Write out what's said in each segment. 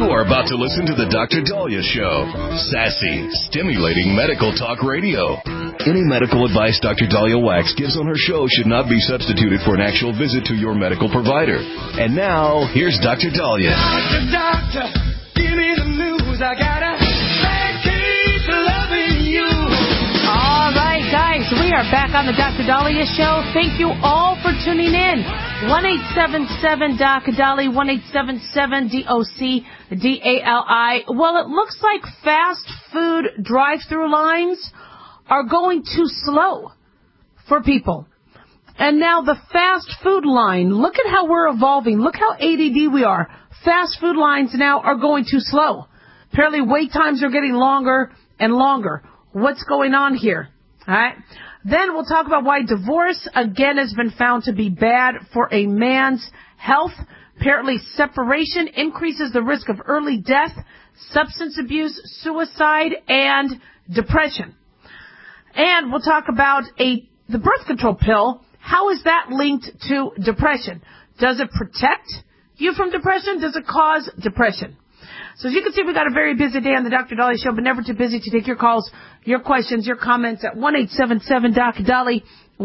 You're about to listen to the Dr. Daliah Show. Sassy, stimulating medical talk radio. Any medical advice Dr. Daliah Wax gives on her show should not be substituted for an actual visit to your medical provider. And now, here's Dr. Daliah. Doctor, give me the news. I got a bad case of loving you. All right, guys, we are back on the Dr. Daliah Show. Thank you all for tuning in. 1-877-DOC-DALI, 1-877-DOC-DALI. Well, it looks like fast food drive-through lines are going too slow for people. And now the fast food line, look at how we're evolving. Look how ADD we are. Fast food lines now are going too slow. Apparently wait times are getting longer and longer. What's going on here? All right. Then we'll talk about why divorce, again, has been found to be bad for a man's health. Apparently separation increases the risk of early death, substance abuse, suicide, and depression. And we'll talk about the birth control pill. How is that linked to depression? Does it protect you from depression? Does it cause depression? So as you can see, we got a very busy day on the Dr. Daliah Show, but never too busy to take your calls, your questions, your comments at 1-877-DOC-DALI,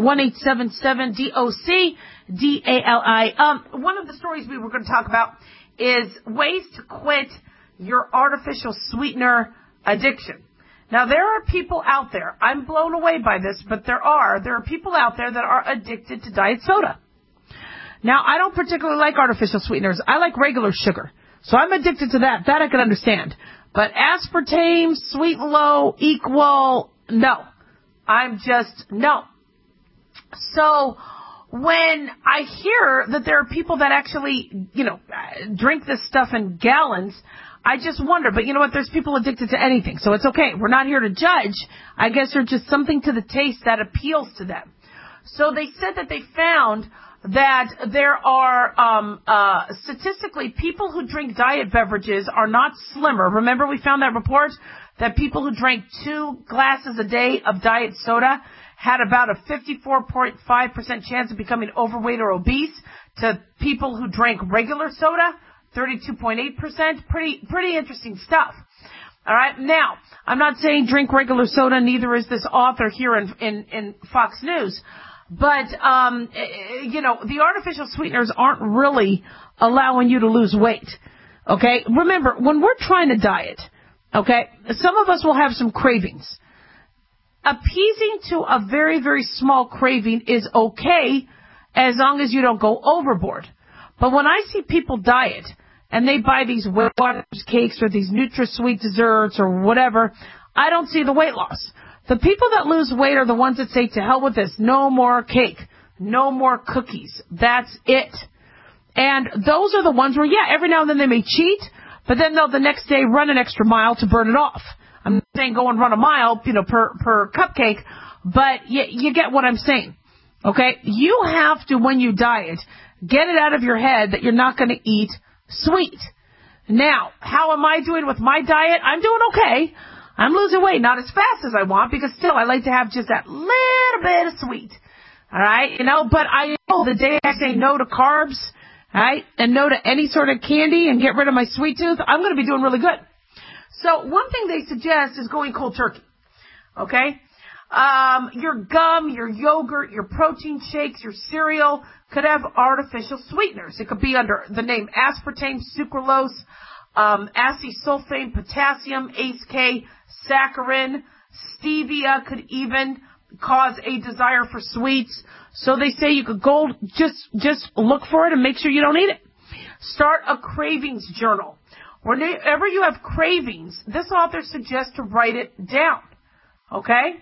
1-877-DOC-DALI. One of the stories we were going to talk about is ways to quit your artificial sweetener addiction. Now, there are people out there, I'm blown away by this, but there are people out there that are addicted to diet soda. Now, I don't particularly like artificial sweeteners. I like regular sugar. So I'm addicted to that. That I can understand. But aspartame, sweet and low, equal, no. No. So when I hear that there are people that actually, drink this stuff in gallons, I just wonder. But you know what? There's people addicted to anything. So it's okay. We're not here to judge. I guess there's just something to the taste that appeals to them. So they said that they found that there are, statistically, people who drink diet beverages are not slimmer. Remember we found that report that people who drank 2 glasses a day of diet soda had about a 54.5% chance of becoming overweight or obese to people who drank regular soda, 32.8%. Pretty interesting stuff. All right. Now, I'm not saying drink regular soda, neither is this author here in Fox News. But, the artificial sweeteners aren't really allowing you to lose weight. Okay? Remember, when we're trying to diet, okay, some of us will have some cravings. Appeasing to a very, very small craving is okay as long as you don't go overboard. But when I see people diet and they buy these Weight Watchers cakes or these NutraSweet desserts or whatever, I don't see the weight loss. The people that lose weight are the ones that say, to hell with this, no more cake, no more cookies, that's it. And those are the ones where, every now and then they may cheat, but then they'll the next day run an extra mile to burn it off. I'm not saying go and run a mile, per cupcake, but you get what I'm saying. Okay? You have to, when you diet, get it out of your head that you're not going to eat sweet. Now, how am I doing with my diet? I'm doing okay. I'm losing weight, not as fast as I want, because still I like to have just that little bit of sweet. All right? But I know the day I say no to carbs, all right, and no to any sort of candy and get rid of my sweet tooth, I'm going to be doing really good. So one thing they suggest is going cold turkey. Okay? Your gum, your yogurt, your protein shakes, your cereal could have artificial sweeteners. It could be under the name aspartame, sucralose, acesulfame, potassium, ACE-K, saccharin, stevia could even cause a desire for sweets. So they say you could go just look for it and make sure you don't eat it. Start a cravings journal. Whenever you have cravings, this author suggests to write it down. Okay?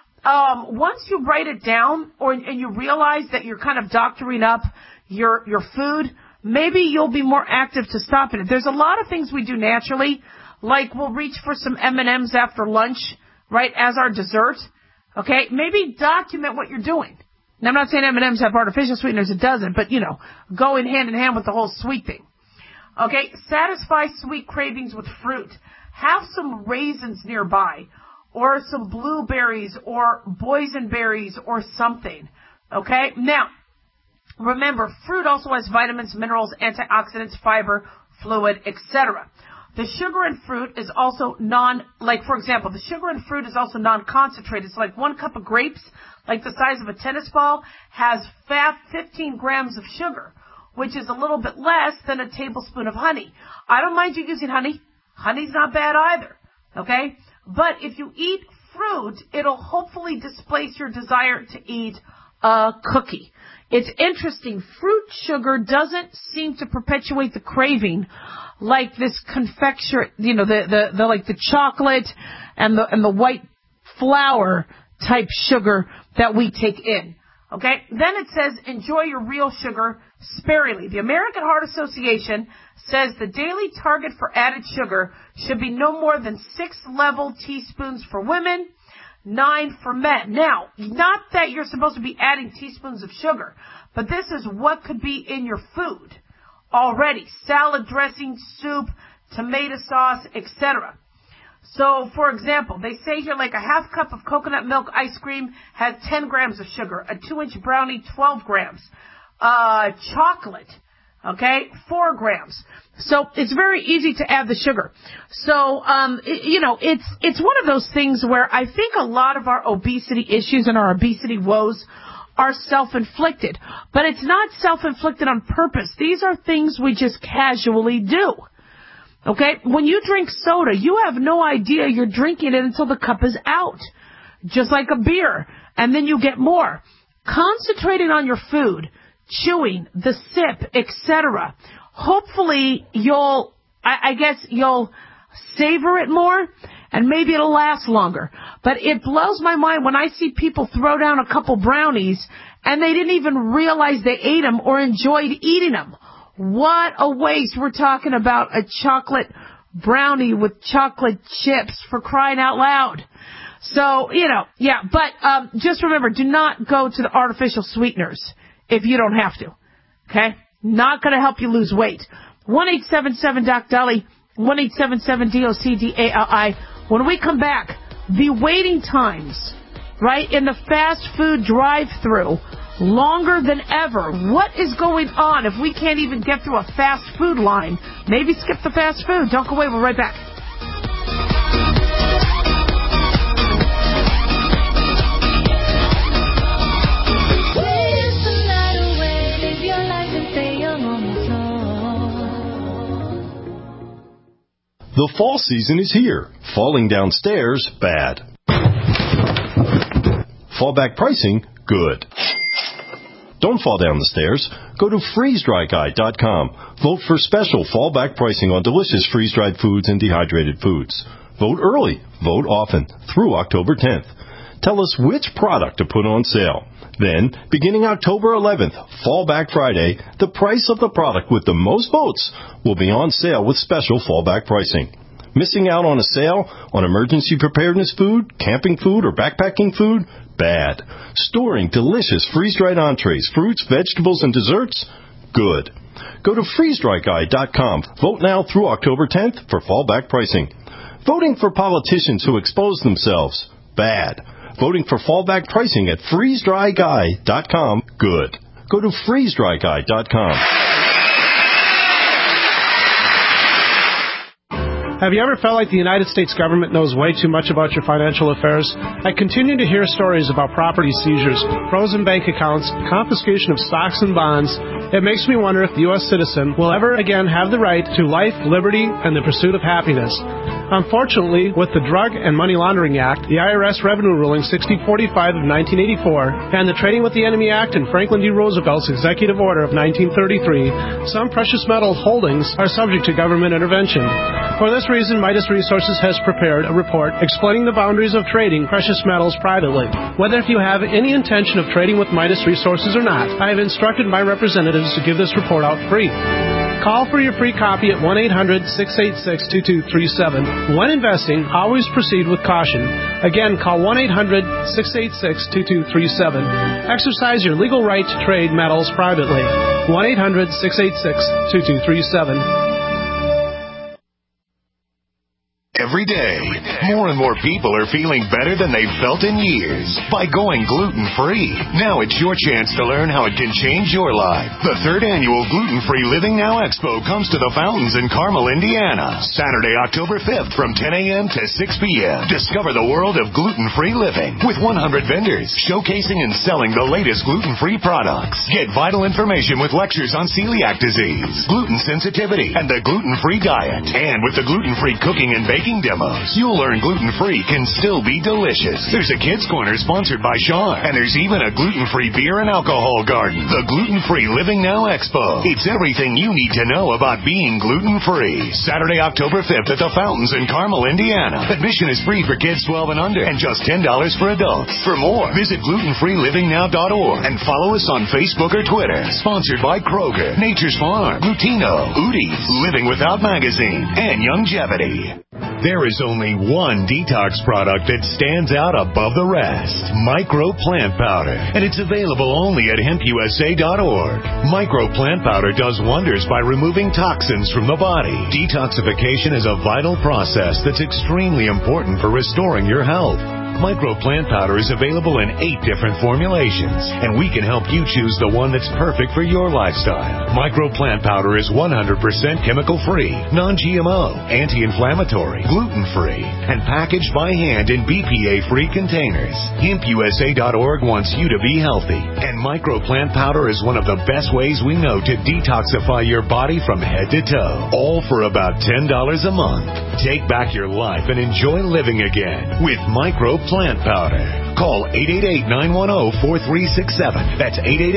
Once you write it down and you realize that you're kind of doctoring up your food, maybe you'll be more active to stop it. There's a lot of things we do naturally, like we'll reach for some M&Ms after lunch, right, as our dessert. Okay? Maybe document what you're doing. Now, I'm not saying M&Ms have artificial sweeteners. It doesn't. But, go in hand with the whole sweet thing. Okay? Satisfy sweet cravings with fruit. Have some raisins nearby, or some blueberries, or boysenberries, or something. Okay? Now, remember, fruit also has vitamins, minerals, antioxidants, fiber, fluid, etc. The sugar in fruit is also for example, the sugar in fruit is also non-concentrated. So like 1 cup of grapes, like the size of a tennis ball, has 15 grams of sugar, which is a little bit less than a tablespoon of honey. I don't mind you using honey. Honey's not bad either, okay? But if you eat fruit, it'll hopefully displace your desire to eat a cookie. It's interesting. Fruit sugar doesn't seem to perpetuate the craving like this confecture, the like the chocolate and the white flour type sugar that we take in. Okay? Then it says, enjoy your real sugar sparingly. The American Heart Association says the daily target for added sugar should be no more than 6 level teaspoons for women, 9 for men. Now, not that you're supposed to be adding teaspoons of sugar, but this is what could be in your food already. Salad dressing, soup, tomato sauce, etc. So, for example, they say here like a half cup of coconut milk ice cream has 10 grams of sugar. A 2-inch brownie, 12 grams. Chocolate, okay, 4 grams. So it's very easy to add the sugar. So, it's one of those things where I think a lot of our obesity issues and our obesity woes are self-inflicted. But it's not self-inflicted on purpose. These are things we just casually do. Okay? When you drink soda, you have no idea you're drinking it until the cup is out. Just like a beer. And then you get more. Concentrating on your food, chewing, the sip, etc. Hopefully you'll savor it more, and maybe it'll last longer. But it blows my mind when I see people throw down a couple brownies and they didn't even realize they ate them or enjoyed eating them. What a waste. We're talking about a chocolate brownie with chocolate chips, for crying out loud. So, but just remember, do not go to the artificial sweeteners if you don't have to. Okay? Not going to help you lose weight. 1-877-DOC-DALI, 1-877-DOC-DALI. When we come back, the waiting times, right, in the fast food drive-thru, longer than ever. What is going on if we can't even get through a fast food line? Maybe skip the fast food. Don't go away. We'll be right back. The fall season is here. Falling downstairs, bad. Fallback pricing, good. Don't fall down the stairs. Go to freezedryguy.com. Vote for special fallback pricing on delicious freeze-dried foods and dehydrated foods. Vote early. Vote often. Through October 10th. Tell us which product to put on sale. Then, beginning October 11th, Fallback Friday, the price of the product with the most votes will be on sale with special fallback pricing. Missing out on a sale on emergency preparedness food, camping food, or backpacking food? Bad. Storing delicious freeze-dried entrees, fruits, vegetables, and desserts? Good. Go to freezedryguy.com. Vote now through October 10th for fallback pricing. Voting for politicians who expose themselves? Bad. Voting for fallback pricing at freezedryguy.com? Good. Go to freezedryguy.com. Have you ever felt like the United States government knows way too much about your financial affairs? I continue to hear stories about property seizures, frozen bank accounts, confiscation of stocks and bonds. It makes me wonder if the U.S. citizen will ever again have the right to life, liberty, and the pursuit of happiness. Unfortunately, with the Drug and Money Laundering Act, the IRS Revenue Ruling 6045 of 1984, and the Trading with the Enemy Act and Franklin D. Roosevelt's Executive Order of 1933, some precious metal holdings are subject to government intervention. For this reason, Midas Resources has prepared a report explaining the boundaries of trading precious metals privately. Whether if you have any intention of trading with Midas Resources or not, I have instructed my representatives to give this report out free. Call for your free copy at 1-800-686-2237. When investing, always proceed with caution. Again, call 1-800-686-2237. Exercise your legal right to trade metals privately. 1-800-686-2237. every day. More and more people are feeling better than they've felt in years by going gluten-free. Now it's your chance to learn how it can change your life. The 3rd annual Gluten-Free Living Now Expo comes to the Fountains in Carmel, Indiana, Saturday, October 5th from 10 a.m. to 6 p.m. Discover the world of gluten-free living with 100 vendors showcasing and selling the latest gluten-free products. Get vital information with lectures on celiac disease, gluten sensitivity, and the gluten-free diet. And with the gluten-free cooking and baking demos, you'll learn gluten-free can still be delicious. There's a kids' corner sponsored by Sean, and there's even a gluten-free beer and alcohol garden. The Gluten-Free Living Now Expo. It's everything you need to know about being gluten-free. Saturday, October 5th at the Fountains in Carmel, Indiana. Admission is free for kids 12 and under and just $10 for adults. For more, visit glutenfreelivingnow.org and follow us on Facebook or Twitter. Sponsored by Kroger, Nature's Farm, Glutino, Udi's, Living Without Magazine, and Longevity. There is only one detox product that stands out above the rest. Micro Plant Powder. And it's available only at hempusa.org. Micro Plant Powder does wonders by removing toxins from the body. Detoxification is a vital process that's extremely important for restoring your health. Micro Plant Powder is available in 8 different formulations, and we can help you choose the one that's perfect for your lifestyle. Micro Plant Powder is 100% chemical-free, non-GMO, anti-inflammatory, gluten-free, and packaged by hand in BPA-free containers. HempUSA.org wants you to be healthy, and Micro Plant Powder is one of the best ways we know to detoxify your body from head to toe, all for about $10 a month. Take back your life and enjoy living again with Micro Plant Powder. Call 888-910-4367. That's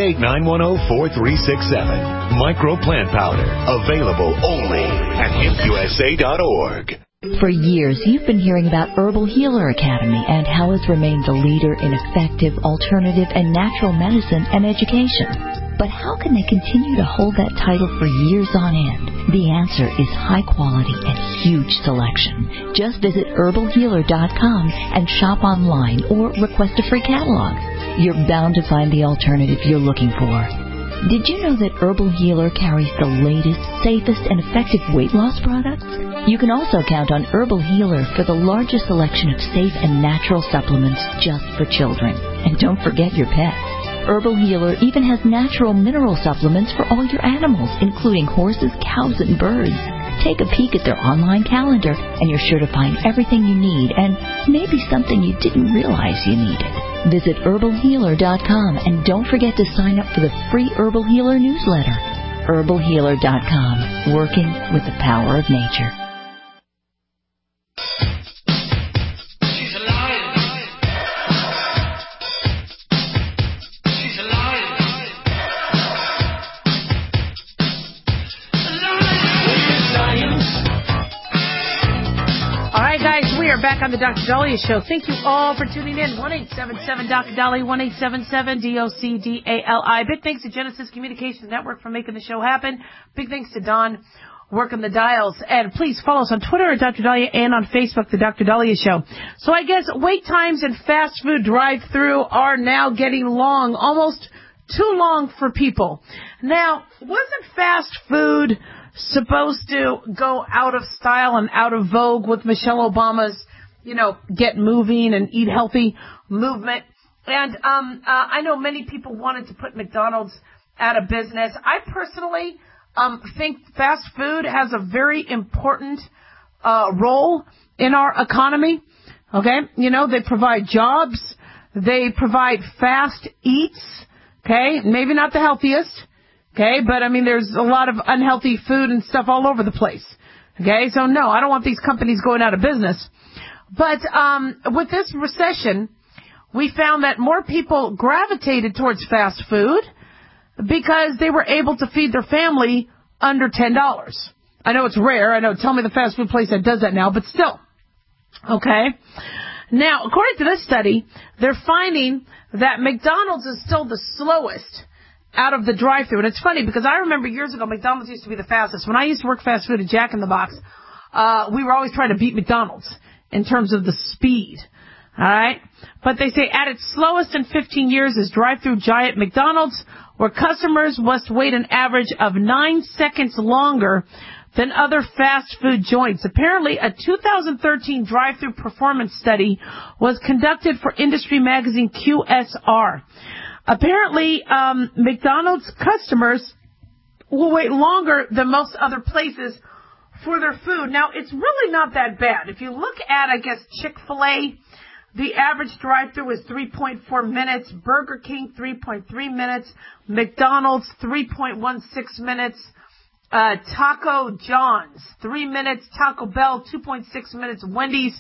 888-910-4367. Micro Plant Powder. Available only at hempusa.org. For years, you've been hearing about Herbal Healer Academy and how it's remained the leader in effective, alternative, and natural medicine and education. But how can they continue to hold that title for years on end? The answer is high quality and huge selection. Just visit herbalhealer.com and shop online or request a free catalog. You're bound to find the alternative you're looking for. Did you know that Herbal Healer carries the latest, safest, and effective weight loss products? You can also count on Herbal Healer for the largest selection of safe and natural supplements just for children. And don't forget your pets. Herbal Healer even has natural mineral supplements for all your animals, including horses, cows, and birds. Take a peek at their online calendar, and you're sure to find everything you need and maybe something you didn't realize you needed. Visit herbalhealer.com and don't forget to sign up for the free Herbal Healer newsletter. herbalhealer.com, working with the power of nature. Back on the Dr. Dahlia Show. Thank you all for tuning in. 1-877-Dr. Dahlia, 1-877-DOCDALI. Big thanks to Genesis Communications Network for making the show happen. Big thanks to Don working the dials. And please follow us on Twitter at Dr. Dahlia and on Facebook, the Dr. Dahlia Show. So I guess wait times in fast food drive-thru are now getting long, almost too long for people. Now, wasn't fast food supposed to go out of style and out of vogue with Michelle Obama's, get moving and eat healthy movement? And I know many people wanted to put McDonald's out of business. I personally think fast food has a very important role in our economy. Okay? They provide jobs. They provide fast eats. Okay? Maybe not the healthiest. Okay? But, there's a lot of unhealthy food and stuff all over the place. Okay? So, no, I don't want these companies going out of business. But with this recession, we found that more people gravitated towards fast food because they were able to feed their family under $10. I know it's rare. I know, tell me the fast food place that does that now, but still. Okay? Now, according to this study, they're finding that McDonald's is still the slowest out of the drive-thru. And it's funny because I remember years ago, McDonald's used to be the fastest. When I used to work fast food at Jack in the Box, we were always trying to beat McDonald's in terms of the speed. All right? But they say at its slowest in 15 years is drive-thru giant McDonald's, where customers must wait an average of 9 seconds longer than other fast food joints. Apparently, a 2013 drive-thru performance study was conducted for industry magazine QSR. Apparently, McDonald's customers will wait longer than most other places for their food. Now, it's really not that bad. If you look at, I guess, Chick-fil-A, the average drive-thru is 3.4 minutes. Burger King, 3.3 minutes. McDonald's, 3.16 minutes. Taco John's, 3 minutes. Taco Bell, 2.6 minutes. Wendy's,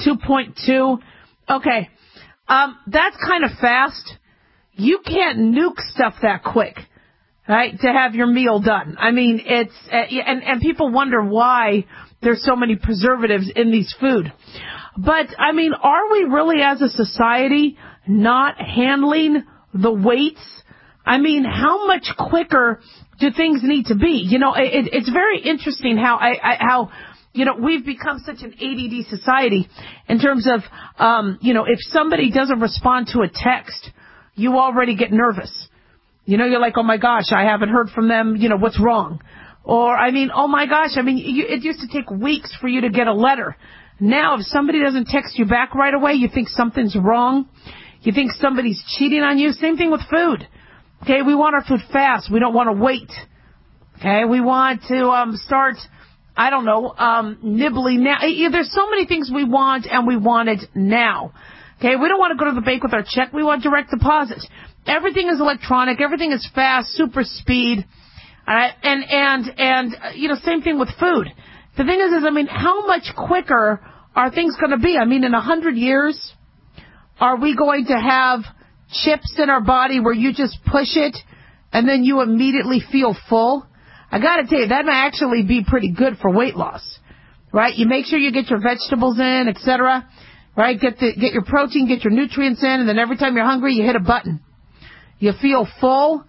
2.2. Okay. That's kind of fast. You can't nuke stuff that quick, right, to have your meal done. I mean, it's, and people wonder why there's so many preservatives in these food. But, I mean, are we really as a society not handling the weights? I mean, how much quicker do things need to be? You know, it's very interesting how you know, we've become such an ADD society in terms of, you know, if somebody doesn't respond to a text, you already get nervous. You know, you're like, oh my gosh, I haven't heard from them. You know, what's wrong? Or, I mean, oh my gosh, I mean, it used to take weeks for you to get a letter. Now, if somebody doesn't text you back right away, you think something's wrong. You think somebody's cheating on you. Same thing with food. Okay, we want our food fast. We don't want to wait. Okay, we want to start, I don't know, nibbling now. There's so many things we want, and we want it now. Okay, we don't want to go to the bank with our check. We want direct deposit. Everything is electronic. Everything is fast, super speed. All right, and you know, same thing with food. The thing is, I mean, how much quicker are things going to be? I mean, in 100 years, are we going to have chips in our body where you just push it and then you immediately feel full? I got to tell you, that might actually be pretty good for weight loss, right? You make sure you get your vegetables in, etc., right? Get your protein, get your nutrients in, and then every time you're hungry, you hit a button. You feel full,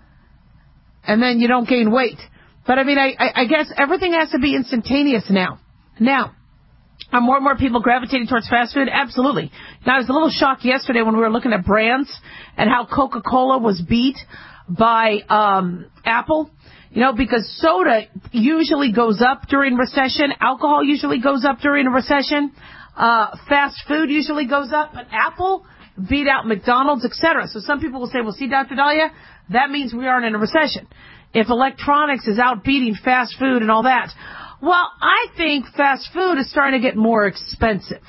and then you don't gain weight. But, I mean, I guess everything has to be instantaneous now. Now, are more and more people gravitating towards fast food? Absolutely. Now, I was a little shocked yesterday when we were looking at brands and how Coca-Cola was beat by Apple. You know, because soda usually goes up during recession. Alcohol usually goes up during a recession. Fast food usually goes up. But Apple beat out McDonald's, etc. So some people will say, well, see, Dr. Dahlia, that means we aren't in a recession. If electronics is outbeating fast food and all that. Well, I think fast food is starting to get more expensive.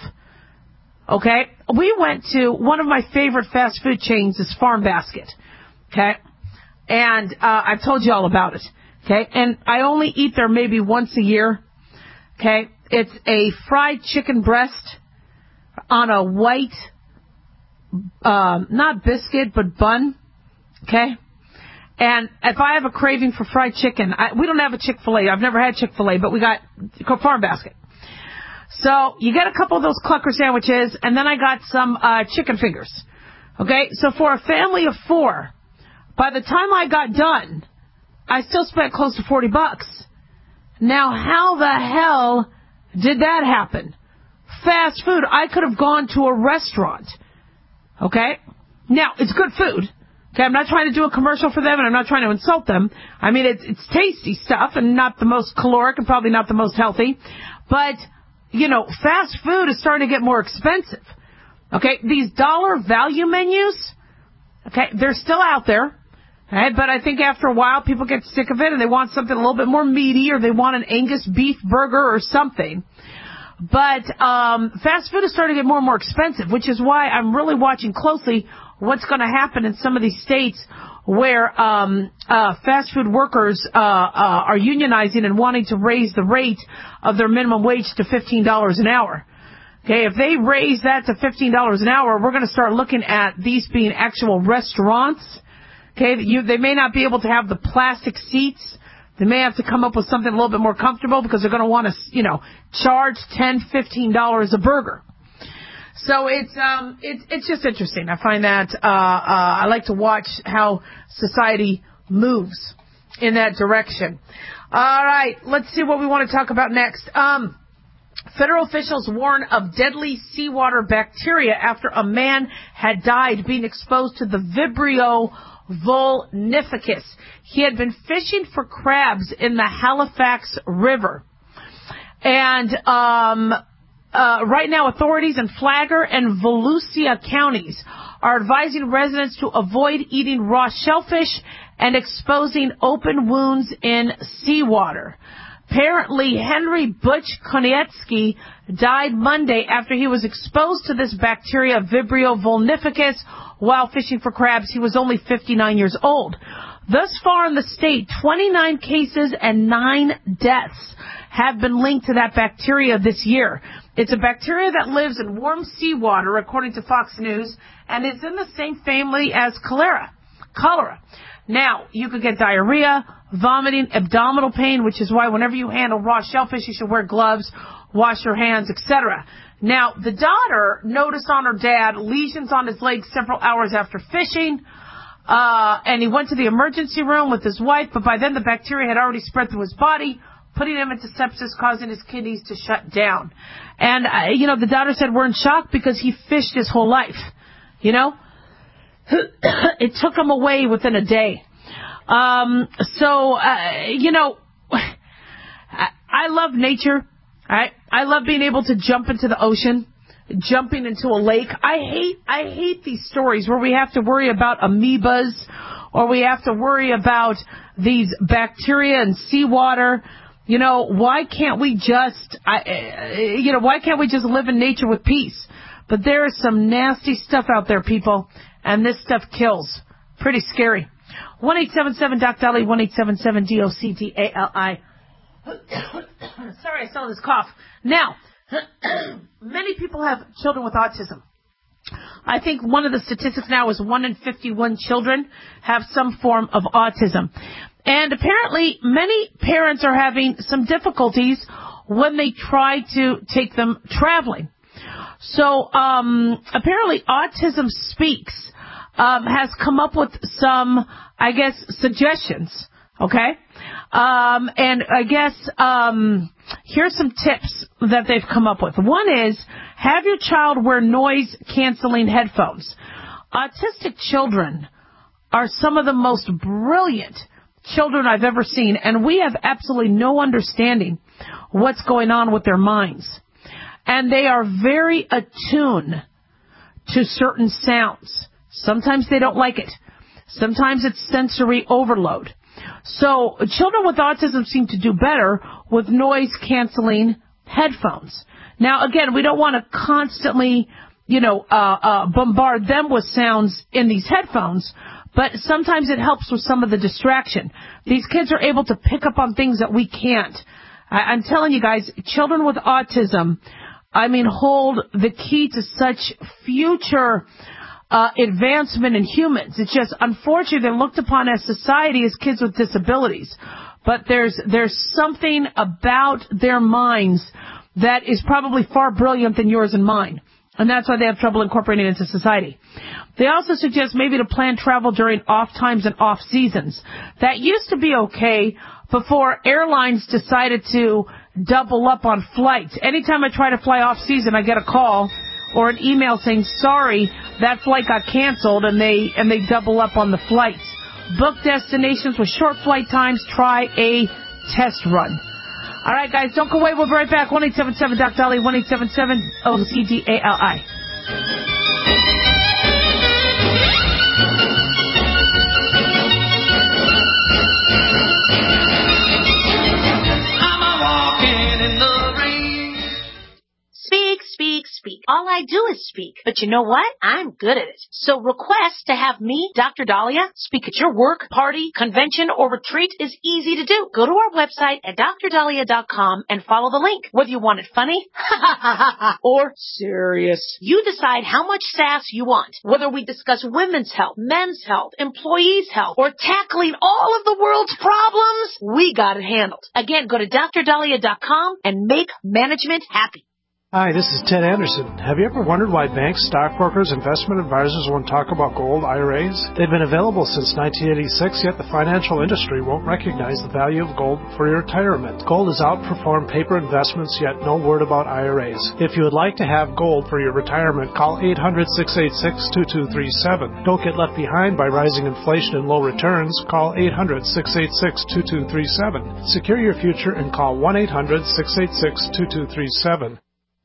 Okay? We went to one of my favorite fast food chains is Farm Basket. Okay? And I've told you all about it. Okay? And I only eat there maybe once a year. Okay? It's a fried chicken breast on a white, not biscuit, but bun. Okay? And if I have a craving for fried chicken, we don't have a Chick-fil-A. I've never had Chick-fil-A, but we got Farm Basket. So you get a couple of those clucker sandwiches, and then I got some chicken fingers. Okay? So for a family of 4, by the time I got done, I still spent close to $40. Now, how the hell did that happen? Fast food. I could have gone to a restaurant. Okay? Now, it's good food. Okay, I'm not trying to do a commercial for them, and I'm not trying to insult them. I mean, it's tasty stuff, and not the most caloric, and probably not the most healthy. But, you know, fast food is starting to get more expensive. Okay, these dollar value menus, okay, they're still out there. Okay, but I think after a while, people get sick of it, and they want something a little bit more meaty, or they want an Angus beef burger or something. But fast food is starting to get more and more expensive, which is why I'm really watching closely what's going to happen in some of these states where fast food workers are unionizing and wanting to raise the rate of their minimum wage to $15 an hour. Okay, if they raise that to $15 an hour, we're going to start looking at these being actual restaurants. Okay, they may not be able to have the plastic seats. They may have to come up with something a little bit more comfortable because they're going to want to, you know, charge $10, $15 a burger. So it's just interesting. I find that I like to watch how society moves in that direction. All right, let's see what we want to talk about next. Federal officials warn of deadly seawater bacteria after a man had died being exposed to the Vibrio vulnificus. He had been fishing for crabs in the Halifax River. And right now, authorities in Flagler and Volusia counties are advising residents to avoid eating raw shellfish and exposing open wounds in seawater. Apparently, Henry Butch Konietzki died Monday after he was exposed to this bacteria, Vibrio vulnificus, while fishing for crabs. He was only 59 years old. Thus far in the state, 29 cases and 9 deaths have been linked to that bacteria this year. It's a bacteria that lives in warm seawater, according to Fox News, and is in the same family as cholera. Now, you could get diarrhea, vomiting, abdominal pain, which is why whenever you handle raw shellfish, you should wear gloves, wash your hands, etc. Now, the daughter noticed on her dad lesions on his legs several hours after fishing, and he went to the emergency room with his wife, but by then the bacteria had already spread through his body, putting him into sepsis, causing his kidneys to shut down. And, the daughter said, we're in shock because he fished his whole life, It took him away within a day. I love nature. I love being able to jump into the ocean, jumping into a lake. I hate these stories where we have to worry about amoebas or we have to worry about these bacteria in seawater. Why can't we just live in nature with peace? But there is some nasty stuff out there, people, and this stuff kills. Pretty scary. 1-877-DOC-DOLLY, 1-877-DOC-DALI. Sorry, I still have this cough. Now, many people have children with autism. I think one of the statistics now is 1 in 51 children have some form of autism. And apparently, many parents are having some difficulties when they try to take them traveling. So, apparently, Autism Speaks has come up with some, suggestions, okay? And I guess here's some tips that they've come up with. One is, have your child wear noise-canceling headphones. Autistic children are some of the most brilliant children I've ever seen, and we have absolutely no understanding what's going on with their minds. And they are very attuned to certain sounds. Sometimes they don't like it. Sometimes it's sensory overload. So children with autism seem to do better with noise-canceling headphones. Now, again, we don't want to constantly, bombard them with sounds in these headphones, but sometimes it helps with some of the distraction. These kids are able to pick up on things that we can't. I'm telling you guys, children with autism, hold the key to such future advancement in humans. It's just, unfortunately, they're looked upon as society as kids with disabilities. But there's something about their minds that is probably far brilliant than yours and mine. And that's why they have trouble incorporating it into society. They also suggest maybe to plan travel during off times and off seasons. That used to be okay before airlines decided to double up on flights. Anytime I try to fly off season, I get a call or an email saying, sorry, that flight got canceled, and they double up on the flights. Book destinations with short flight times. Try a test run. All right, guys, don't go away. We'll be right back. 1-877-DOC-DOLLY, 1-877-OCDALI. Speak. All I do is speak. But you know what? I'm good at it. So request to have me, Dr. Dahlia, speak at your work, party, convention, or retreat is easy to do. Go to our website at drdahlia.com and follow the link. Whether you want it funny, or serious, you decide how much sass you want. Whether we discuss women's health, men's health, employees' health, or tackling all of the world's problems, we got it handled. Again, go to drdahlia.com and make management happy. Hi, this is Ted Anderson. Have you ever wondered why banks, stockbrokers, investment advisors won't talk about gold IRAs? They've been available since 1986, yet the financial industry won't recognize the value of gold for your retirement. Gold has outperformed paper investments, yet no word about IRAs. If you would like to have gold for your retirement, call 800-686-2237. Don't get left behind by rising inflation and low returns. Call 800-686-2237. Secure your future and call 1-800-686-2237.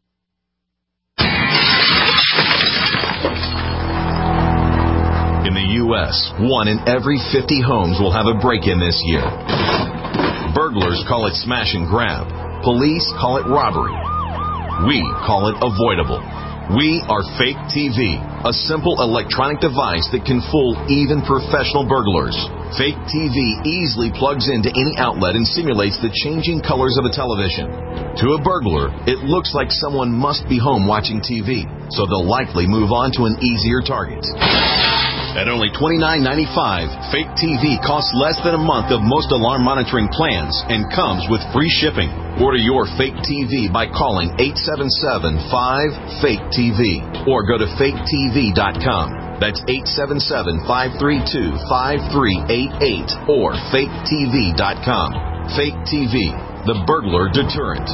In the U.S., 1 in every 50 homes will have a break-in this year. Burglars call it smash and grab. Police call it robbery. We call it avoidable. We are Fake TV, a simple electronic device that can fool even professional burglars. Fake TV easily plugs into any outlet and simulates the changing colors of a television. To a burglar, it looks like someone must be home watching TV, so they'll likely move on to an easier target. At only $29.95, Fake TV costs less than a month of most alarm monitoring plans and comes with free shipping. Order your Fake TV by calling 877-5-FAKE-TV or go to faketv.com. That's 877-532-5388 or faketv.com. Fake TV, the burglar deterrent.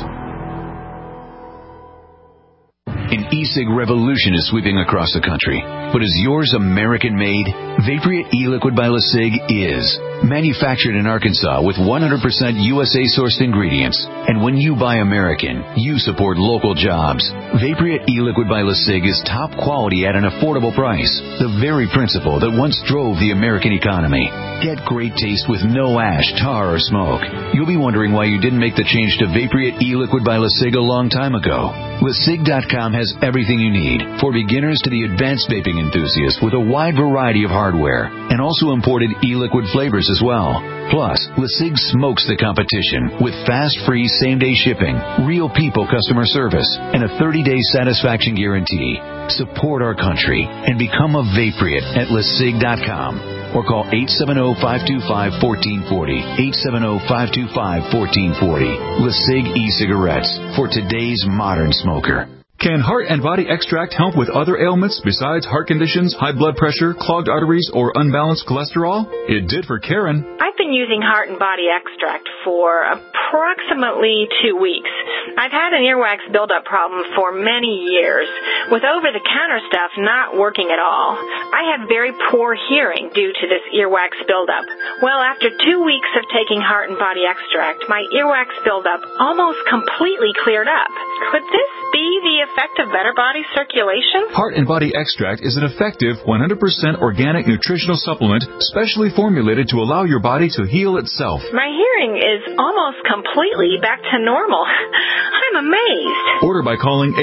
An e-cig revolution is sweeping across the country. But is yours American-made? Vaporeat e-liquid by LeSig is. Manufactured in Arkansas with 100% USA-sourced ingredients. And when you buy American, you support local jobs. Vaporeat e-liquid by LeSig is top quality at an affordable price. The very principle that once drove the American economy. Get great taste with no ash, tar, or smoke. You'll be wondering why you didn't make the change to Vaporeat e-liquid by LeSig a long time ago. LeSig.com has everything you need, for beginners to the advanced vaping enthusiast, with a wide variety of hardware, and also imported e-liquid flavors as well. Plus, LeSig smokes the competition with fast, free, same-day shipping, real people customer service, and a 30-day satisfaction guarantee. Support our country and become a Vaporeat at LeSig.com. Or call 870-525-1440, 870-525-1440. LeSig e-cigarettes for today's modern smoker. Can Heart and Body Extract help with other ailments besides heart conditions, high blood pressure, clogged arteries, or unbalanced cholesterol? It did for Karen. I've been using Heart and Body Extract for approximately 2 weeks. I've had an earwax buildup problem for many years, with over-the-counter stuff not working at all. I have very poor hearing due to this earwax buildup. Well, after 2 weeks of taking Heart and Body Extract, my earwax buildup almost completely cleared up. Could this be the effect of better body circulation? Heart and Body Extract is an effective 100% organic nutritional supplement specially formulated to allow your body to heal itself. My hearing is almost completely back to normal. I'm amazed. Order by calling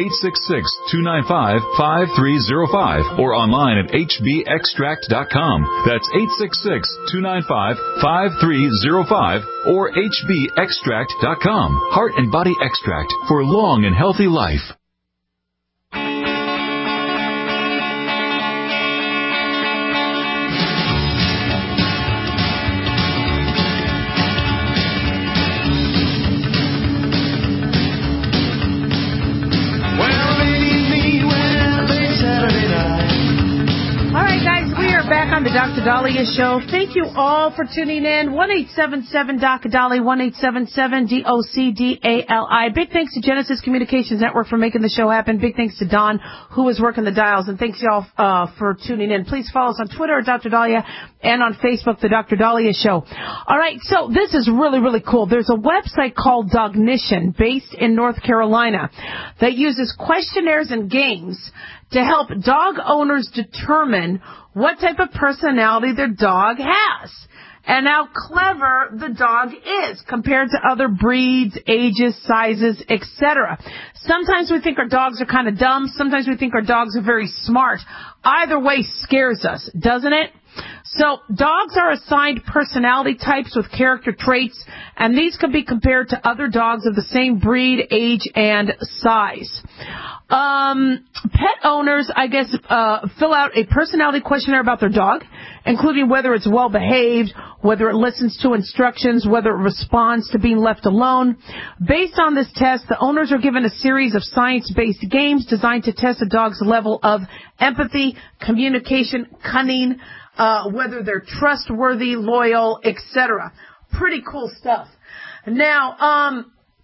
866-295-5305 or online at hbextract.com. That's 866-295-5305 or hbextract.com. Heart and Body Extract for a long and healthy life. Back on the Dr. Dahlia Show. Thank you all for tuning in. 1-877-Dr. 1-877-DOCDALI. Big thanks to Genesis Communications Network for making the show happen. Big thanks to Don, who was working the dials. And thanks y'all for tuning in. Please follow us on Twitter at Dr. Dahlia and on Facebook, the Dr. Dahlia Show. All right, so this is really, really cool. There's a website called Dognition based in North Carolina that uses questionnaires and games to help dog owners determine what type of personality their dog has and how clever the dog is compared to other breeds, ages, sizes, etc. Sometimes we think our dogs are kind of dumb. Sometimes we think our dogs are very smart. Either way scares us, doesn't it? So dogs are assigned personality types with character traits, and these can be compared to other dogs of the same breed, age, and size. Pet owners, I guess, fill out a personality questionnaire about their dog, including whether it's well behaved, whether it listens to instructions, whether it responds to being left alone. Based on this test, the owners are given a series of science-based games designed to test a dog's level of empathy, communication, cunning, whether they're trustworthy, loyal, etc. Pretty cool stuff. Now,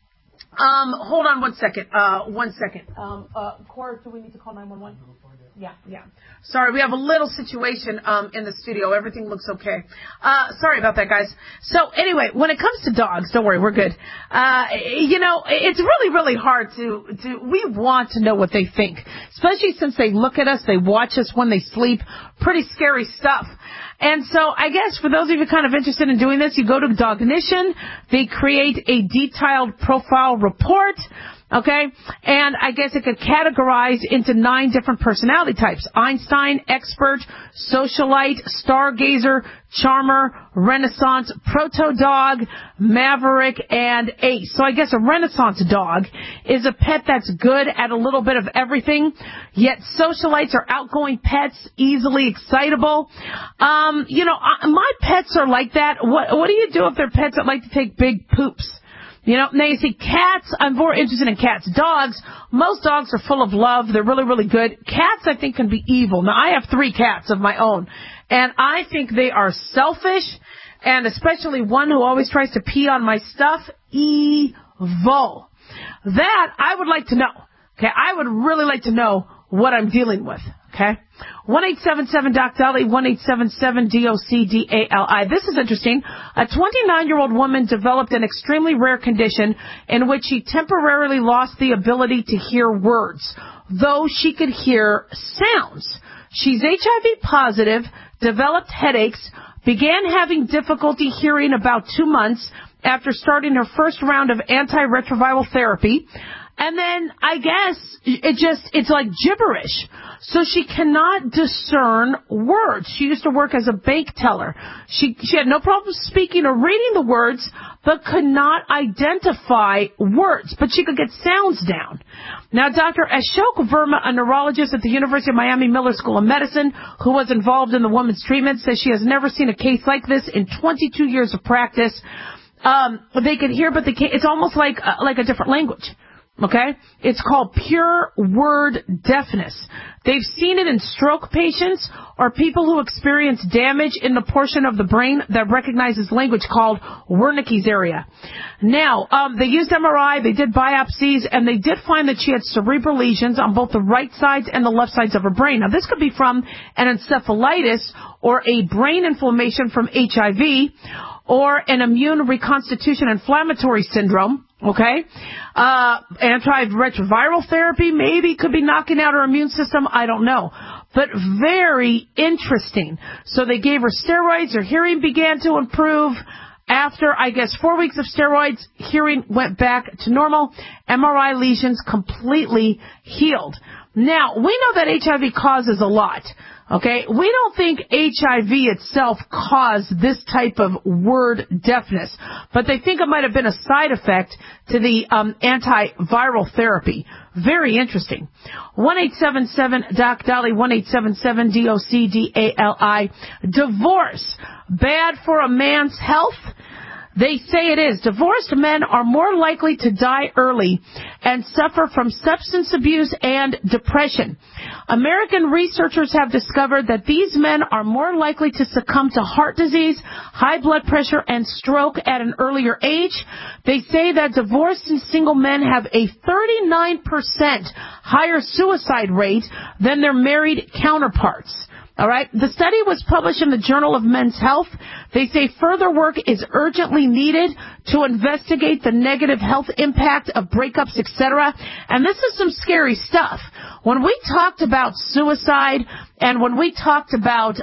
hold on one second. Cora, do we need to call 911? Yeah. Sorry, we have a little situation in the studio. Everything looks okay. Sorry about that, guys. So anyway, when it comes to dogs, don't worry, we're good. It's really, really hard we want to know what they think, especially since they look at us, they watch us when they sleep. Pretty scary stuff. And so I guess for those of you kind of interested in doing this, you go to Dognition. They create a detailed profile report. Okay, and I guess it could categorize into 9 different personality types: Einstein, expert, socialite, stargazer, charmer, renaissance, proto-dog, maverick, and ace. So I guess a renaissance dog is a pet that's good at a little bit of everything, yet socialites are outgoing pets, easily excitable. My pets are like that. What do you do if they're pets that like to take big poops? Now you see cats, I'm more interested in cats. Dogs, most dogs are full of love. They're really, really good. Cats, I think, can be evil. Now, I have 3 cats of my own, and I think they are selfish, and especially one who always tries to pee on my stuff, evil. That, I would like to know. Okay, I would really like to know what I'm dealing with. Okay? 1-877-DOC-DOLLY, 1-877-DOC-DALI. This is interesting. A 29-year-old woman developed an extremely rare condition in which she temporarily lost the ability to hear words, though she could hear sounds. She's HIV positive, developed headaches, began having difficulty hearing about 2 months after starting her first round of antiretroviral therapy. And then, I guess, it's like gibberish. So she cannot discern words. She used to work as a bank teller. She had no problem speaking or reading the words, but could not identify words. But she could get sounds down. Now, Dr. Ashok Verma, a neurologist at the University of Miami Miller School of Medicine, who was involved in the woman's treatment, says she has never seen a case like this in 22 years of practice. They could hear, but they can't. It's almost like a different language. Okay? It's called pure word deafness. They've seen it in stroke patients or people who experience damage in the portion of the brain that recognizes language called Wernicke's area. Now, they used MRI, they did biopsies, and they did find that she had cerebral lesions on both the right sides and the left sides of her brain. Now, this could be from an encephalitis or a brain inflammation from HIV or an immune reconstitution inflammatory syndrome. Okay? Antiretroviral therapy maybe could be knocking out her immune system. I don't know. But very interesting. So they gave her steroids. Her hearing began to improve. After, I guess, 4 weeks of steroids, hearing went back to normal. MRI lesions completely healed. Now, we know that HIV causes a lot. Okay, we don't think HIV itself caused this type of word deafness, but they think it might have been a side effect to the antiviral therapy. Very interesting. 1-877-DOC-DOLLY, 1-877-DOC-DALI. Divorce, bad for a man's health? They say it is. Divorced men are more likely to die early and suffer from substance abuse and depression. American researchers have discovered that these men are more likely to succumb to heart disease, high blood pressure, and stroke at an earlier age. They say that divorced and single men have a 39% higher suicide rate than their married counterparts. All right. The study was published in the Journal of Men's Health. They say further work is urgently needed to investigate the negative health impact of breakups, etc. And this is some scary stuff. When we talked about suicide and when we talked about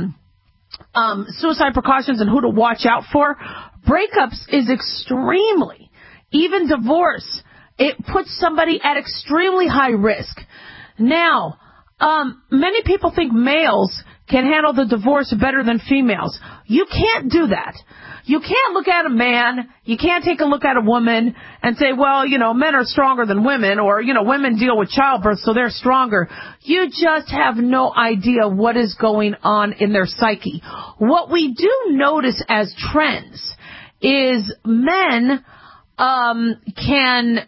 suicide precautions and who to watch out for, breakups is extremely, even divorce, it puts somebody at extremely high risk. Now, many people think males can handle the divorce better than females. You can't do that. You can't look at a man, you can't take a look at a woman and say, well, men are stronger than women, or, women deal with childbirth, so they're stronger. You just have no idea what is going on in their psyche. What we do notice as trends is men can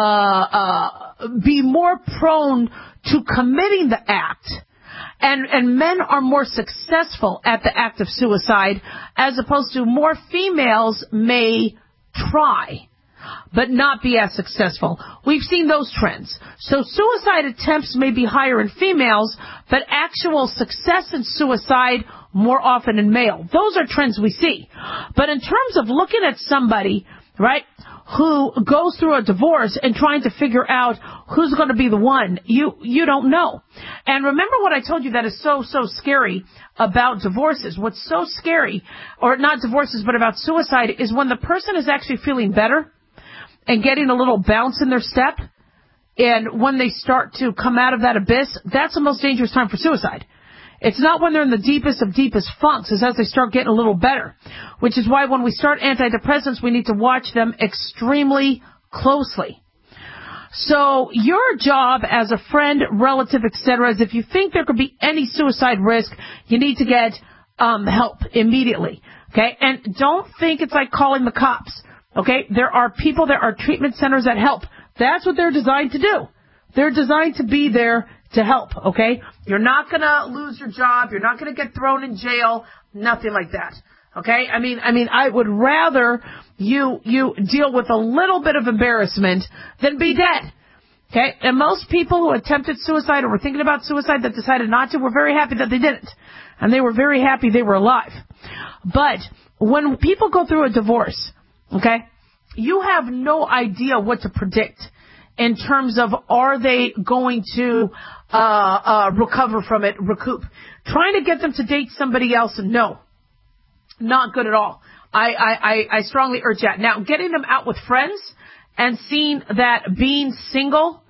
be more prone to committing the act. And men are more successful at the act of suicide, as opposed to more females may try, but not be as successful. We've seen those trends. So suicide attempts may be higher in females, but actual success in suicide more often in male. Those are trends we see. But in terms of looking at somebody, right, who goes through a divorce and trying to figure out who's going to be the one, you don't know. And remember what I told you that is so scary about divorces. What's so scary, or not divorces, but about suicide, is when the person is actually feeling better and getting a little bounce in their step, and when they start to come out of that abyss, that's the most dangerous time for suicide. It's not when they're in the deepest of deepest funks. It's as they start getting a little better, which is why when we start antidepressants, we need to watch them extremely closely. So your job as a friend, relative, etc., is if you think there could be any suicide risk, you need to get help immediately. Okay? And don't think it's like calling the cops. Okay? There are people, there are treatment centers that help. That's what they're designed to do. They're designed to be there to help, okay? You're not going to lose your job. You're not going to get thrown in jail. Nothing like that, okay? I mean, I would rather you deal with a little bit of embarrassment than be dead, okay? And most people who attempted suicide or were thinking about suicide that decided not to were very happy that they didn't. And they were very happy they were alive. But when people go through a divorce, okay, you have no idea what to predict in terms of, are they going to recover from it, recoup. Trying to get them to date somebody else, no. Not good at all. I strongly urge that. Now, getting them out with friends and seeing that being single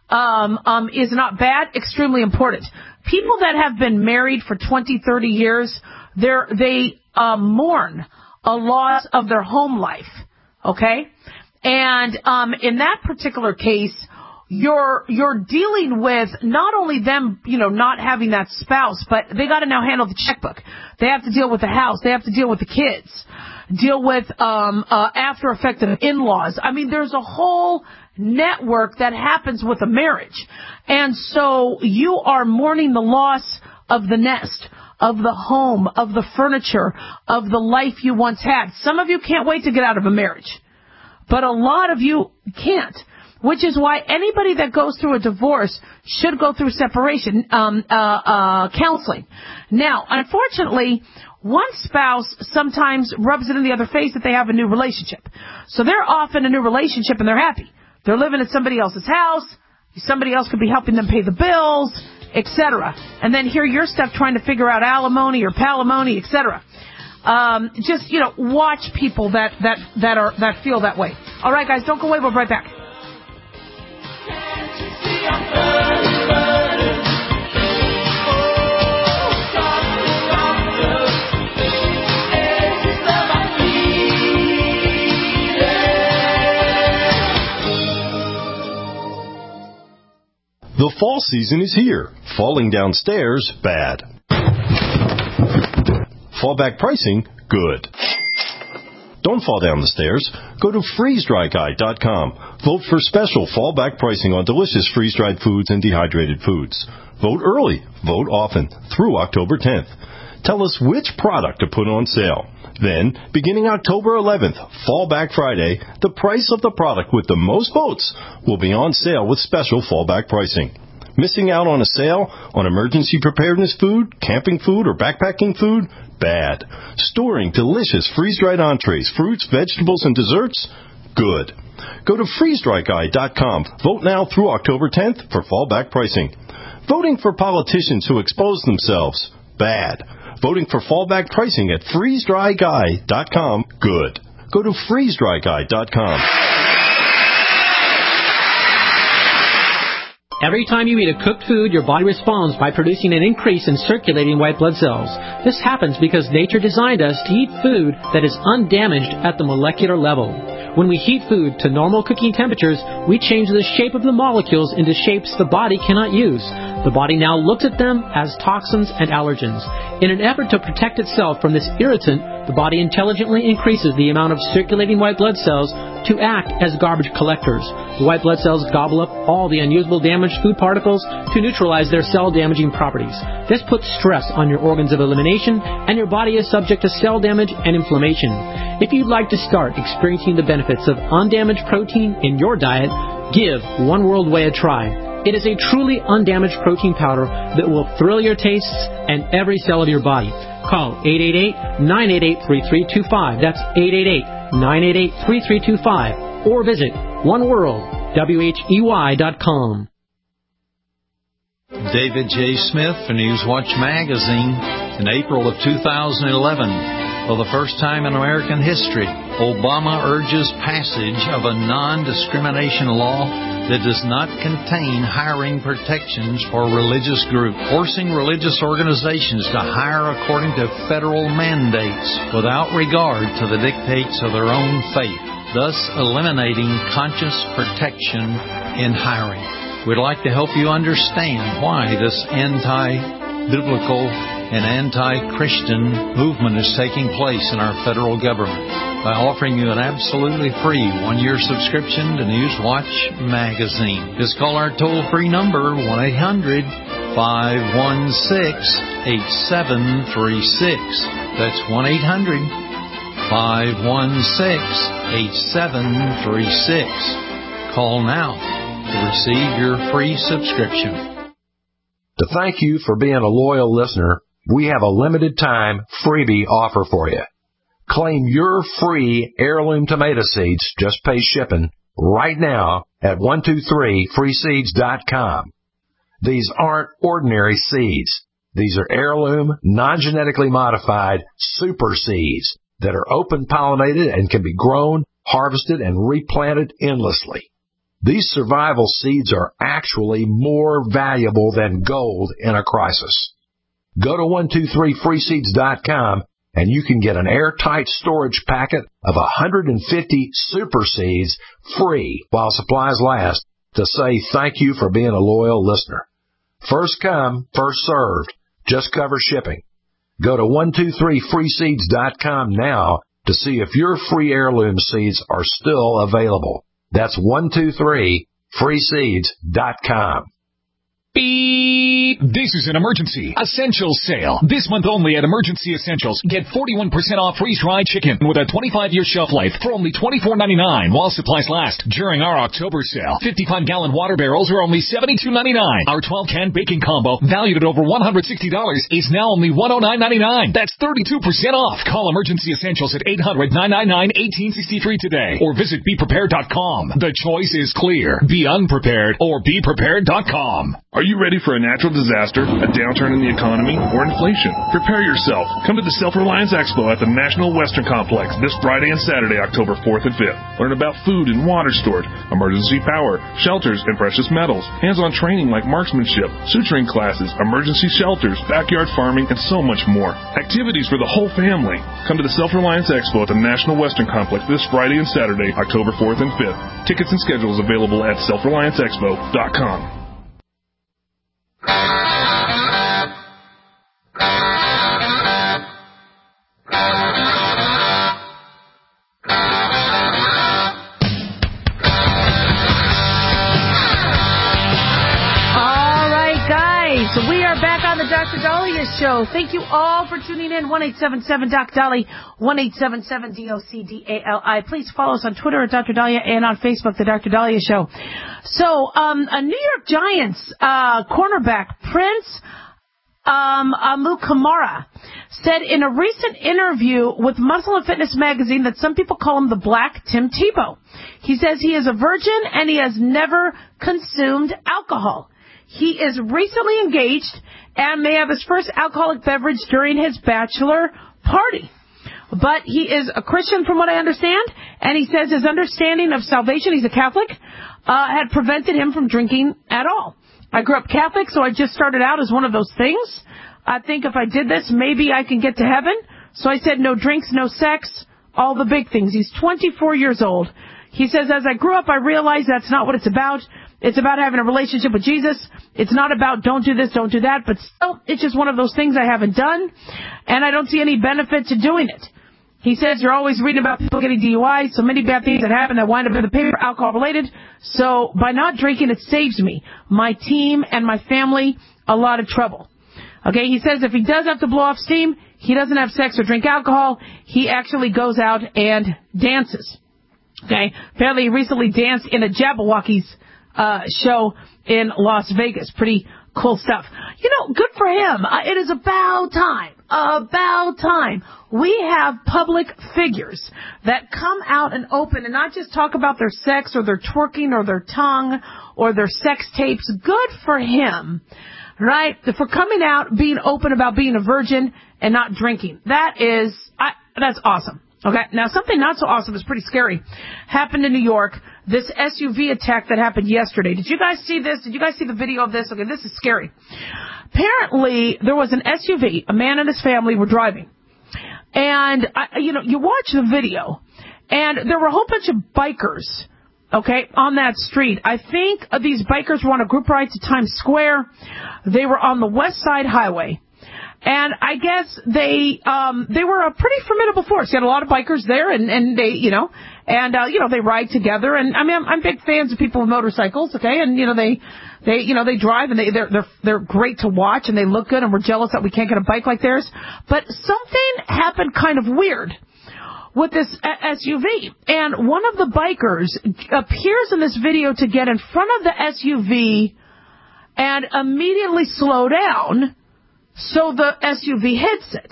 is not bad, extremely important. People that have been married for 20, 30 years, they mourn a loss of their home life, okay? And in that particular case, you're dealing with not only them, not having that spouse, but they got to now handle the checkbook. They have to deal with the house. They have to deal with the kids. Deal with after effect of in-laws. I mean, there's a whole network that happens with a marriage. And so you are mourning the loss of the nest, of the home, of the furniture, of the life you once had. Some of you can't wait to get out of a marriage. But a lot of you can't, which is why anybody that goes through a divorce should go through separation counseling. Now, unfortunately, one spouse sometimes rubs it in the other face that they have a new relationship. So they're off in a new relationship and they're happy. They're living at somebody else's house. Somebody else could be helping them pay the bills, etc. And then here you're stuck trying to figure out alimony or palimony, etc. Just, watch people that feel that way. All right, guys, don't go away. We'll be right back. The fall season is here. Falling downstairs, bad. Fallback pricing, good. Don't fall down the stairs. Go to freezedryguy.com. Vote for special fallback pricing on delicious freeze-dried foods and dehydrated foods. Vote early. Vote often. Through October 10th. Tell us which product to put on sale. Then, beginning October 11th, Fallback Friday, the price of the product with the most votes will be on sale with special fallback pricing. Missing out on a sale on emergency preparedness food, camping food, or backpacking food? Bad. Storing delicious freeze-dried entrees, fruits, vegetables, and desserts? Good. Go to freezedryguy.com. Vote now through October 10th for fallback pricing. Voting for politicians who expose themselves? Bad. Voting for fallback pricing at freezedryguy.com? Good. Go to freezedryguy.com. Every time you eat a cooked food, your body responds by producing an increase in circulating white blood cells. This happens because nature designed us to eat food that is undamaged at the molecular level. When we heat food to normal cooking temperatures, we change the shape of the molecules into shapes the body cannot use. The body now looks at them as toxins and allergens. In an effort to protect itself from this irritant, the body intelligently increases the amount of circulating white blood cells to act as garbage collectors. The white blood cells gobble up all the unusable damaged food particles to neutralize their cell-damaging properties. This puts stress on your organs of elimination, and your body is subject to cell damage and inflammation. If you'd like to start experiencing the benefits of undamaged protein in your diet, give One World Whey a try. It is a truly undamaged protein powder that will thrill your tastes and every cell of your body. Call 888-988-3325. That's 888-988-3325. Or visit oneworldwhey.com. David J. Smith for Newswatch Magazine. In April of 2011, for the first time in American history, Obama urges passage of a non-discrimination law that does not contain hiring protections for religious groups, forcing religious organizations to hire according to federal mandates without regard to the dictates of their own faith, thus eliminating conscious protection in hiring. We'd like to help you understand why this anti-biblical and anti-Christian movement is taking place in our federal government by offering you an absolutely free one-year subscription to Newswatch Magazine. Just call our toll-free number, 1-800-516-8736. That's 1-800-516-8736. Call now to receive your free subscription. To thank you for being a loyal listener, we have a limited time freebie offer for you. Claim your free heirloom tomato seeds, just pay shipping, right now at 123freeseeds.com. These aren't ordinary seeds. These are heirloom, non-genetically modified super seeds that are open pollinated and can be grown, harvested, and replanted endlessly. These survival seeds are actually more valuable than gold in a crisis. Go to 123freeseeds.com and you can get an airtight storage packet of 150 super seeds free while supplies last to say thank you for being a loyal listener. First come, first served. Just cover shipping. Go to 123freeseeds.com now to see if your free heirloom seeds are still available. That's 123freeseeds.com. Beep! This is an emergency essentials sale. This month only at Emergency Essentials. Get 41% off freeze-dried chicken with a 25-year shelf life for only $24.99 while supplies last. During our October sale, 55-gallon water barrels are only $72.99. Our 12-can bacon combo, valued at over $160, is now only $109.99. That's 32% off. Call Emergency Essentials at 800-999-1863 today or visit BePrepared.com. The choice is clear. Be unprepared or BePrepared.com. Are you ready for a natural disaster, a downturn in the economy, or inflation? Prepare yourself. Come to the Self-Reliance Expo at the National Western Complex this Friday and Saturday, October 4th and 5th. Learn about food and water storage, emergency power, shelters, and precious metals. Hands-on training like marksmanship, suturing classes, emergency shelters, backyard farming, and so much more. Activities for the whole family. Come to the Self-Reliance Expo at the National Western Complex this Friday and Saturday, October 4th and 5th. Tickets and schedules available at selfrelianceexpo.com. We are back on the Dr. Dahlia Show. Thank you all for tuning in. 1-877-DOC-DALI, 1-877-DOC-DALI. Please follow us on Twitter at Dr. Dahlia and on Facebook, The Dr. Dahlia Show. So, a New York Giants cornerback, Prince Amukamara, said in a recent interview with Muscle and Fitness magazine that some people call him the Black Tim Tebow. He says he is a virgin and he has never consumed alcohol. He is recently engaged and may have his first alcoholic beverage during his bachelor party. But he is a Christian from what I understand, and he says his understanding of salvation, he's a Catholic, had prevented him from drinking at all. I grew up Catholic, so I just started out as one of those things. I think if I did this, maybe I can get to heaven. So I said no drinks, no sex, all the big things. He's 24 years old. He says, as I grew up, I realized that's not what it's about. It's about having a relationship with Jesus. It's not about don't do this, don't do that. But still, it's just one of those things I haven't done, and I don't see any benefit to doing it. He says, you're always reading about people getting DUIs, so many bad things that happen that wind up in the paper, alcohol-related. So by not drinking, it saves me, my team, and my family a lot of trouble. Okay, he says if he does have to blow off steam, he doesn't have sex or drink alcohol. He actually goes out and dances. Okay, apparently he recently danced in a Jabberwockies show in Las Vegas. Pretty cool stuff. You know, good for him. It is about time we have public figures that come out and open and not just talk about their sex or their twerking or their tongue or their sex tapes. Good for him, right? For coming out, being open about being a virgin and not drinking. That's awesome. Okay, now something not so awesome is pretty scary. Happened in New York. This SUV attack that happened yesterday. Did you guys see this? Did you guys see the video of this? Okay, this is scary. Apparently, there was an SUV. A man and his family were driving. And, you watch the video, and there were a whole bunch of bikers, okay, on that street. I think these bikers were on a group ride to Times Square. They were on the West Side Highway. And I guess they were a pretty formidable force. You had a lot of bikers there, and they, they ride together. And I mean, I'm big fans of people with motorcycles, okay? And they drive, and they're great to watch, and they look good. And we're jealous that we can't get a bike like theirs. But something happened kind of weird with this SUV, and one of the bikers appears in this video to get in front of the SUV and immediately slow down. So the SUV hits it.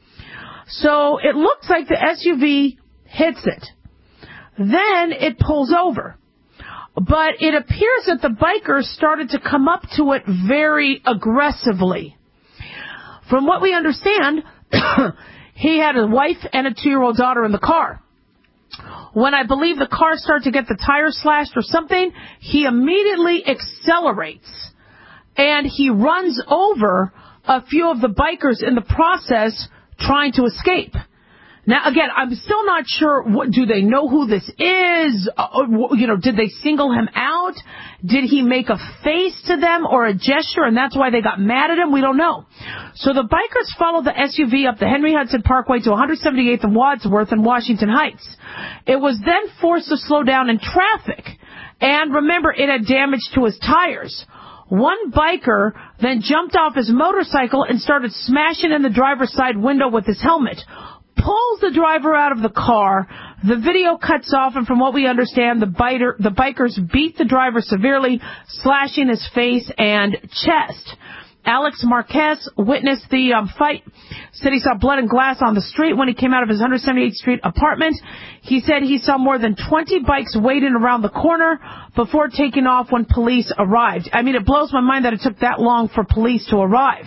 So it looks like the SUV hits it. Then it pulls over. But it appears that the bikers started to come up to it very aggressively. From what we understand, he had a wife and a 2-year-old daughter in the car. When I believe the car started to get the tires slashed or something, he immediately accelerates. And he runs over a few of the bikers in the process trying to escape. Now, again, I'm still not sure. Do they know who this is? Did they single him out? Did he make a face to them or a gesture, and that's why they got mad at him? We don't know. So the bikers followed the SUV up the Henry Hudson Parkway to 178th and Wadsworth in Washington Heights. It was then forced to slow down in traffic. And remember, it had damage to his tires. One biker then jumped off his motorcycle and started smashing in the driver's side window with his helmet. Pulls the driver out of the car. The video cuts off, and from what we understand, the bikers beat the driver severely, slashing his face and chest. Alex Marquez witnessed the fight. Said he saw blood and glass on the street when he came out of his 178th Street apartment. He said he saw more than 20 bikes waiting around the corner before taking off when police arrived. I mean, it blows my mind that it took that long for police to arrive.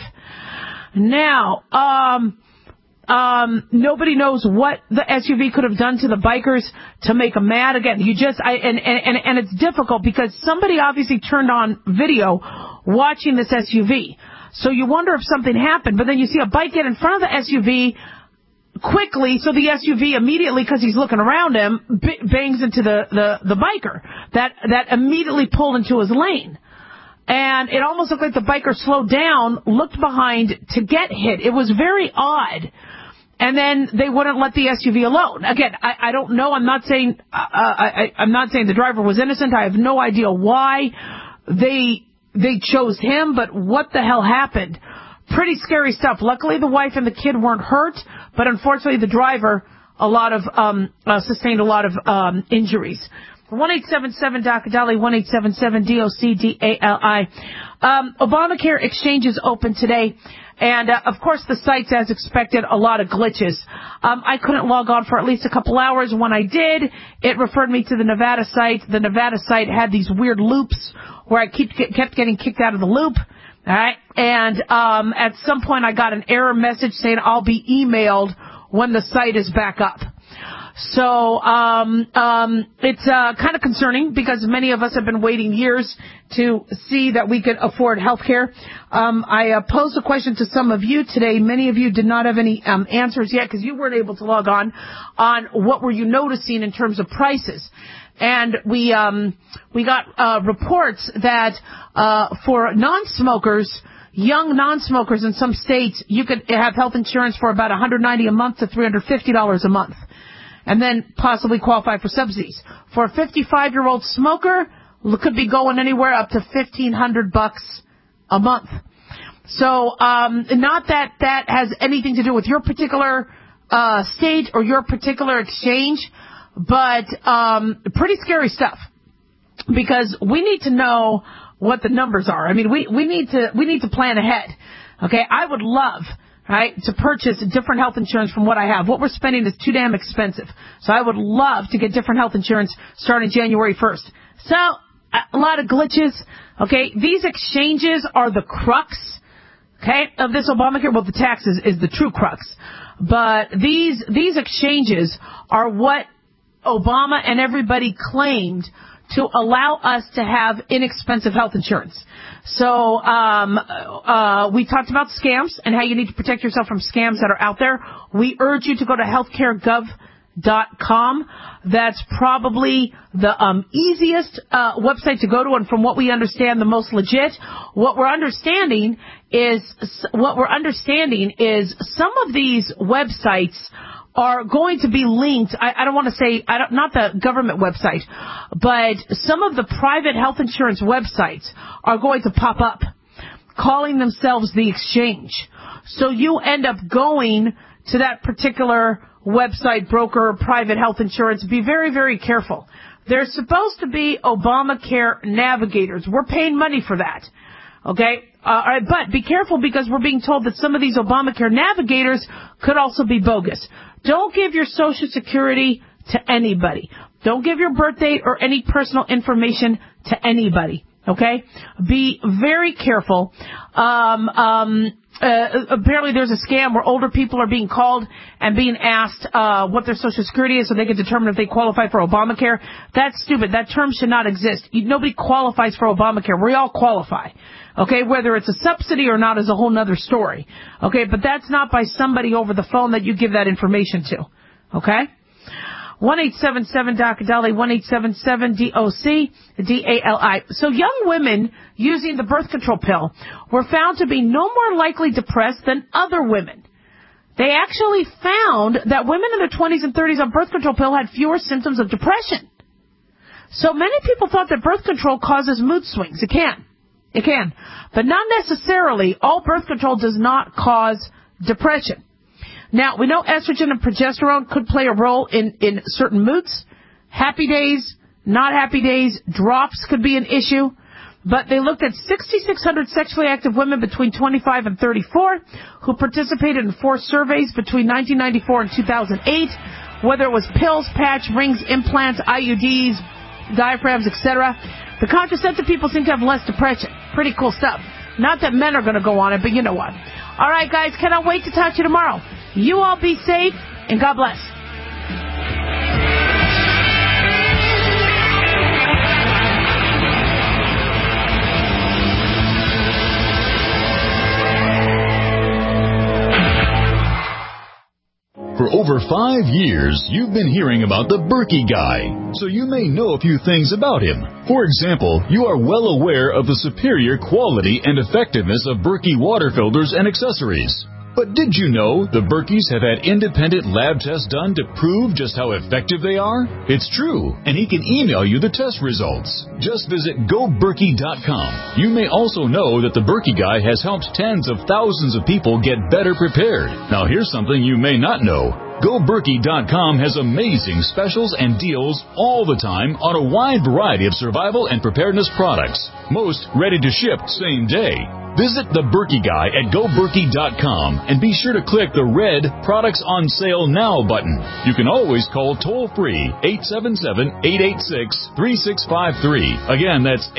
Now, nobody knows what the SUV could have done to the bikers to make them mad. Again, and it's difficult because somebody obviously turned on video watching this SUV. So you wonder if something happened, but then you see a bike get in front of the SUV quickly, so the SUV immediately, because he's looking around him, bangs into the biker that immediately pulled into his lane. And it almost looked like the biker slowed down, looked behind to get hit. It was very odd. And then they wouldn't let the SUV alone. Again, I don't know. I'm not saying the driver was innocent. I have no idea why they chose him, but what the hell happened? Pretty scary stuff. Luckily, the wife and the kid weren't hurt, but unfortunately, the driver sustained a lot of injuries. 1-877-DOC-DALI, 1-877-DOC-DALI. Obamacare exchanges open today. And, of course, the sites, as expected, a lot of glitches. I couldn't log on for at least a couple hours. When I did, it referred me to the Nevada site. The Nevada site had these weird loops where I kept getting kicked out of the loop. All right. And at some point, I got an error message saying I'll be emailed when the site is back up. So it's kind of concerning because many of us have been waiting years to see that we could afford health care. I posed a question to some of you today. Many of you did not have any answers yet because you weren't able to log on what were you noticing in terms of prices. And we got reports that for non-smokers, young non-smokers in some states, you could have health insurance for about $190 a month to $350 a month, and then possibly qualify for subsidies. For a 55-year-old smoker, could be going anywhere up to $1,500 a month. So, not that has anything to do with your particular state or your particular exchange, but pretty scary stuff, because we need to know what the numbers are. I mean, we need to plan ahead. Okay, I would love, right, to purchase different health insurance from what I have. What we're spending is too damn expensive. So I would love to get different health insurance starting January 1st. So a lot of glitches. Okay, these exchanges are the crux, okay, of this Obamacare. Well, the tax is the true crux, but these exchanges are what Obama and everybody claimed to allow us to have inexpensive health insurance. So we talked about scams and how you need to protect yourself from scams that are out there. We urge you to go to healthcaregov.com. That's probably the easiest website to go to, and from what we understand, the most legit. What we're understanding is some of these websites are going to be linked. I don't want to say, not the government website, but some of the private health insurance websites are going to pop up calling themselves the exchange. So you end up going to that particular website, broker, private health insurance. Be very, very careful. There's supposed to be Obamacare navigators. We're paying money for that. Okay? But be careful, because we're being told that some of these Obamacare navigators could also be bogus. Don't give your Social Security to anybody. Don't give your birth date or any personal information to anybody. Okay? Be very careful. Apparently there's a scam where older people are being called and being asked what their Social Security is so they can determine if they qualify for Obamacare. That's stupid. That term should not exist. Nobody qualifies for Obamacare. We all qualify. Okay, whether it's a subsidy or not is a whole nother story. Okay, but that's not by somebody over the phone that you give that information to. Okay? 1-877-DOC-DALI, 1-877-DOC-DALI. So young women using the birth control pill were found to be no more likely depressed than other women. They actually found that women in their 20s and 30s on birth control pill had fewer symptoms of depression. So many people thought that birth control causes mood swings. It can. It can. But not necessarily. All birth control does not cause depression. Now, we know estrogen and progesterone could play a role in certain moods. Happy days, not happy days, drops could be an issue. But they looked at 6,600 sexually active women between 25 and 34 who participated in 4 surveys between 1994 and 2008, whether it was pills, patch, rings, implants, IUDs, diaphragms, etc. The contraceptive people seem to have less depression. Pretty cool stuff. Not that men are going to go on it, but you know what. All right, guys, cannot wait to talk to you tomorrow. You all be safe, and God bless. For over 5 years, you've been hearing about the Berkey Guy, so you may know a few things about him. For example, you are well aware of the superior quality and effectiveness of Berkey water filters and accessories. But did you know the Berkeys have had independent lab tests done to prove just how effective they are? It's true, and he can email you the test results. Just visit GoBerkey.com. You may also know that the Berkey Guy has helped tens of thousands of people get better prepared. Now here's something you may not know. GoBerkey.com has amazing specials and deals all the time on a wide variety of survival and preparedness products. Most ready to ship same day. Visit the Berkey Guy at GoBerkey.com and be sure to click the red Products on Sale Now button. You can always call toll-free 877-886-3653. Again, that's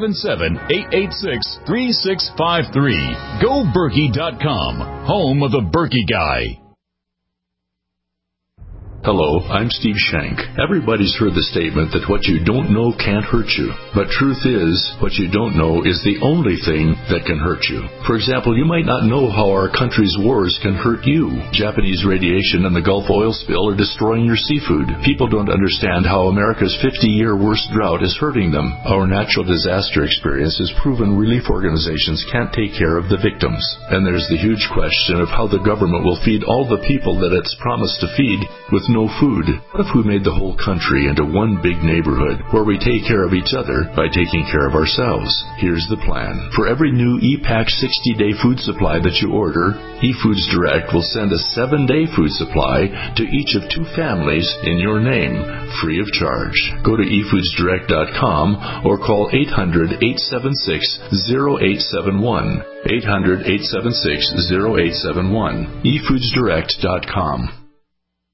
877-886-3653. GoBerkey.com, home of the Berkey Guy. Hello, I'm Steve Shank. Everybody's heard the statement that what you don't know can't hurt you. But truth is, what you don't know is the only thing that can hurt you. For example, you might not know how our country's wars can hurt you. Japanese radiation and the Gulf oil spill are destroying your seafood. People don't understand how America's 50-year worst drought is hurting them. Our natural disaster experience has proven relief organizations can't take care of the victims. And there's the huge question of how the government will feed all the people that it's promised to feed with no food. What if we made the whole country into one big neighborhood where we take care of each other by taking care of ourselves? Here's the plan. For every new ePack 60-day food supply that you order, eFoods Direct will send a 7-day food supply to each of 2 families in your name, free of charge. Go to eFoodsDirect.com or call 800-876-0871. 800-876-0871. eFoodsDirect.com.